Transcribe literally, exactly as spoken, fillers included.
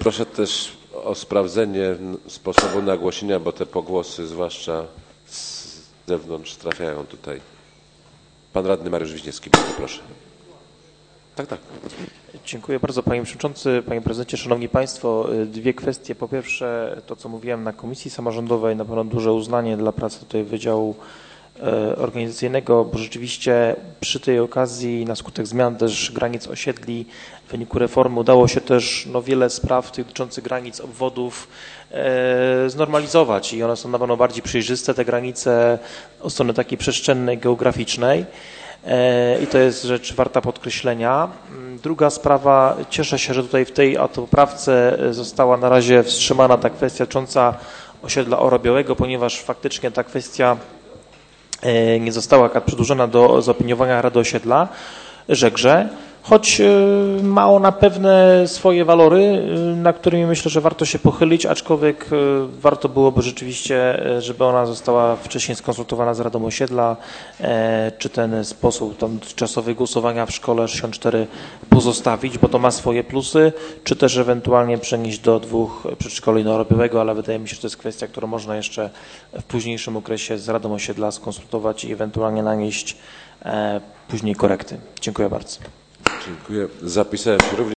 Proszę też o sprawdzenie sposobu nagłośnienia, bo te pogłosy, zwłaszcza z zewnątrz, trafiają tutaj. Pan radny Mariusz Wiśniewski, bardzo proszę. Tak, tak. Dziękuję bardzo Panie Przewodniczący, Panie Prezydencie, Szanowni Państwo. Dwie kwestie. Po pierwsze, to co mówiłem na Komisji Samorządowej, na pewno duże uznanie dla pracy tutaj Wydziału Organizacyjnego, bo rzeczywiście przy tej okazji na skutek zmian też granic osiedli w wyniku reformy udało się też no, wiele spraw dotyczących granic obwodów e, znormalizować i one są na pewno bardziej przejrzyste, te granice od strony takiej przestrzennej, geograficznej. I to jest rzecz warta podkreślenia. Druga sprawa, cieszę się, że tutaj w tej autopoprawce została na razie wstrzymana ta kwestia dotycząca osiedla Orobiałego, ponieważ faktycznie ta kwestia nie została przedłużona do zaopiniowania Rady Osiedla Żegrze, choć ma ona pewne swoje walory, na którymi myślę, że warto się pochylić, aczkolwiek warto byłoby rzeczywiście, żeby ona została wcześniej skonsultowana z Radą Osiedla, czy ten sposób tam czasowy głosowania w szkole sześćdziesiąt cztery pozostawić, bo to ma swoje plusy, czy też ewentualnie przenieść do dwóch przedszkoli Orobiałego, ale wydaje mi się, że to jest kwestia, którą można jeszcze w późniejszym okresie z Radą Osiedla skonsultować i ewentualnie nanieść później korekty. Dziękuję bardzo. Dziękuję. Zapisałem się również.